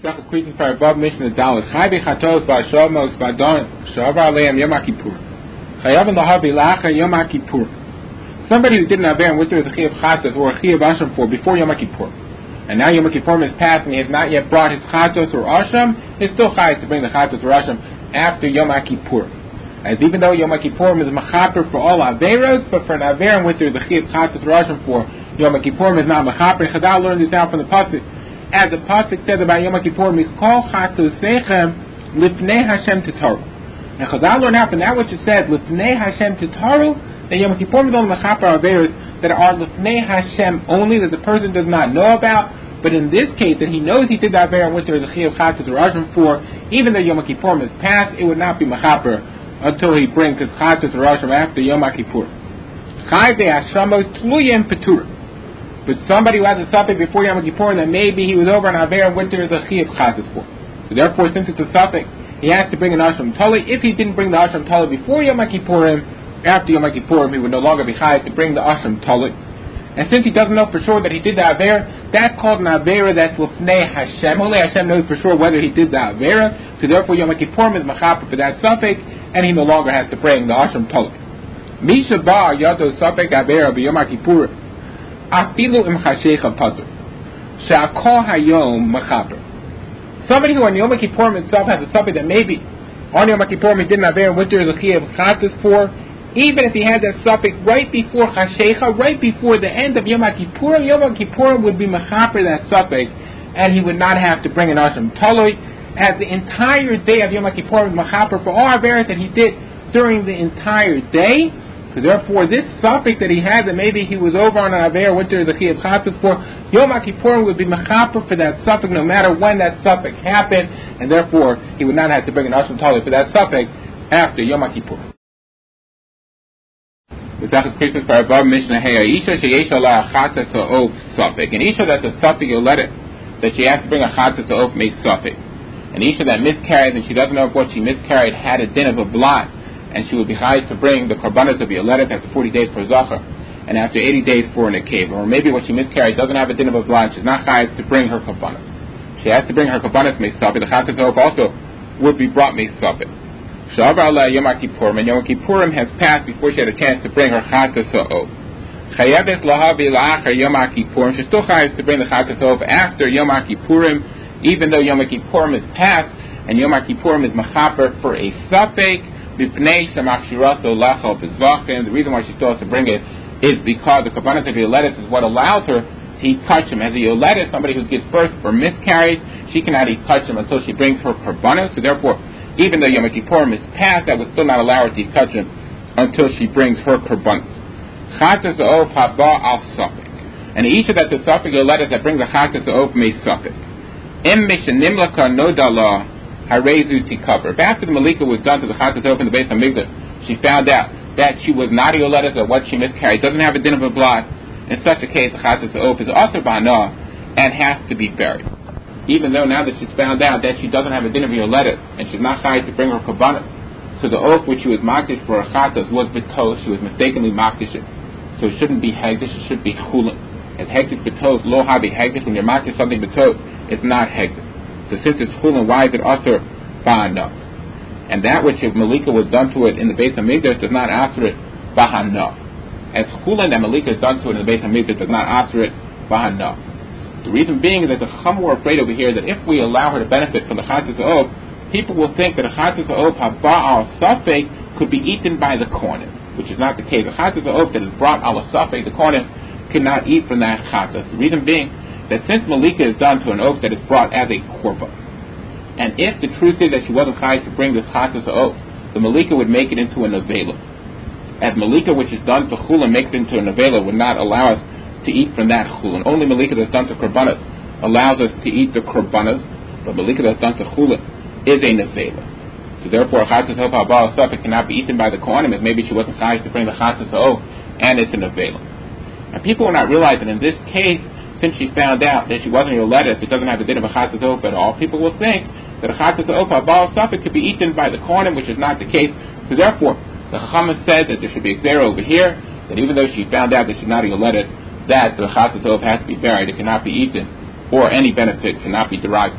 Zach creases for above Mishnah Dalit. Chai bechatos v'ashamos v'adon shavar aleim Yom Kippur. Chayav lahavi lacha Yom Kippur. Somebody who didn't have and went through the Chiyav Chatos or a Chiyav Asham for before Yom Kippur, and now Yom Kippur is passed and he has not yet brought his Chatos or Asham, he's still Chai to bring the Chatos or Asham after Yom Kippur. As even though Yom Kippur is Mechaper for all Averos, but for an Aver and went through the Chiyav Chatos or Asham for Yom Kippur is not Mechaper. Chazal learned this out from the Pasuk. As the Pasuk said about Yom Kippur, Mikol Chatosechem Lifnei Hashem Titaru. And Chazal learned out from that which it says, Lifnei Hashem Titaru, that Yom Kippur is only Mechaper Averos that are Lifnei Hashem only, that the person does not know about. But in this case, that he knows he did that Aver and went through the Chiyav Chatos or Asham for, even though Yom Kippur is passed, it would not be Mechaper until he brings his Chatos or Asham after Yom Kippur. Chai Be'ashamos Tluyim Petur. But somebody who has a suffix before Yom Kippur, then maybe he was over an Aver and went through the Chiyav Chatos for. So therefore, since it's a suffix, he has to bring an Asham Tali. If he didn't bring the Asham Tali before Yom Kippurim, after Yom Kippur, he would no longer be chayav to bring the Asham Tali. And since he doesn't know for sure that he did the Aver, that's called an Aver that's Lufnei Hashem. Only Hashem knows for sure whether he did the Aver. So therefore, Yom Kippur is Mechaper for that suffix, and he no longer has to bring the Asham Tali. Misha Bar Yato Suffix Aver B'Yom Kippur Afilu Im Chashecha Patur She'akol Hayom Mechaper. Somebody who on Yom Kippur itself has a suffix that maybe on Yom Kippur he didn't Aver and went through the Chiyav Chatos for, even if he had that suffix right before Chashecha, right before the end of Yom Kippur would be Mechaper that suffix, and he would not have to bring an Asham Taloi, as the entire day of Yom Kippur was Mechaper for all Averos that he did during the entire day. So therefore, this suffix that he had, that maybe he was over on an Aver, went through the Chiyav Chatos for, Yom Kippur would be Mechaper for that suffix no matter when that suffix happened, and therefore he would not have to bring an Asham Taloi for that suffix after Yom Kippur. The Zachas Krisis for above Mishnah Hey Isha Sheyesh Allah Chatas Ha'of Suffix. An Isha that's a suffix you'll let it, that she has to bring a Chatas Ha'of made suffix. An Isha that miscarried and she doesn't know if what she miscarried had a din of a blot, and she would be hired to bring the Korbanos of Yoledet after 40 days for Zachar, and after 80 days for an Akev. Or maybe what she miscarried doesn't have a din of a blot, she's not hired to bring her Korbanos. She has to bring her Korbanos made suffix. The Chatas Ha'of also would be brought made suffix. Shavar Yom Kippurim, and Yom Kippurim has passed before she had a chance to bring her Chatas Ha'of. Chayavet lahavi la'achar Yom Kippurim. She still chayav to bring the Chatas Ha'of after Yom Kippurim, even though Yom Kippurim is passed, and Yom Kippurim is Mechaper for a suffix. B'pnei shemachshiraso lachal b'zvachim. The reason why she still has to bring it is because the Korbanos of Yoledet is what allows her to eat kachim. As a Yoledet, somebody who gives birth or miscarries, she cannot eat kachim until she brings her Korbanos. So therefore, even though Yom Kippurim is passed, that would still not allow her to eat kachim until she brings her Korbanos. Chatas Ha'of haba al suffix. And the Isha that's a suffix Yoledet that brings the Chatas Ha'of may suffix. Im mishanimlaka nodala harezu tikaver. If after the Malika was done to the Chatas Ha'of in the Beis Hamikdash, she found out that she was not a Yoledet, that what she miscarried doesn't have a din of a blot, in such a case the Chatas Ha'of is also bana and has to be buried. Even though now that she's found out that she doesn't have a din of Yoledet and she's not chayav to bring her Korbanos, so the oath which she was makdish for her Chatas was betos, she was mistakenly makdish it. So it shouldn't be hegdish, it should be chulin. As hegdish betos, lo habi hegdish, when you're makdish something betos, it's not hegdish. So since it's chulin, why is it also ba'ana? And that which if Malika was done to it in the Beis Hamikdash does not answer it ba'ana. As chulin that Malika is done to it in the Beis Hamikdash does not answer it ba'ana. The reason being is that the Chacham were afraid over here that if we allow her to benefit from the Chatas Ha'of, people will think that a Chatas Ha'of haba al suffix could be eaten by the Kohanim, which is not the case. A Chatas Ha'of that is brought al suffix, the Kohanim cannot eat from that Chatas. The reason being that since Malika is done to an oath that is brought as a korban, and if the truth is that she wasn't chayav to bring this Chatas Ha'of, the Malika would make it into a nevela. As Malika, which is done to chulin, makes it into a nevela, would not allow us to eat from that chulin. Only Malika that's done to korbanos allows us to eat the korbanos, but Malika that's done to chulin is a nevela. So therefore, a Chatas Ha'of haba al suffix cannot be eaten by the Kohanim, as maybe she wasn't chayav to bring the Chatas Ha'of, and it's a nevela. And people will not realize that in this case, since she found out that she wasn't a Yoledet, it doesn't have the din of a Chatas Ha'of at all, people will think that a Chatas Ha'of haba al suffix could be eaten by the Kohanim, which is not the case. So therefore, the Chacham said that there should be a xera over here, that even though she found out that she's not a Yoledet, that the Chatas Ha'of has to be buried, it cannot be eaten, or any benefit cannot be derived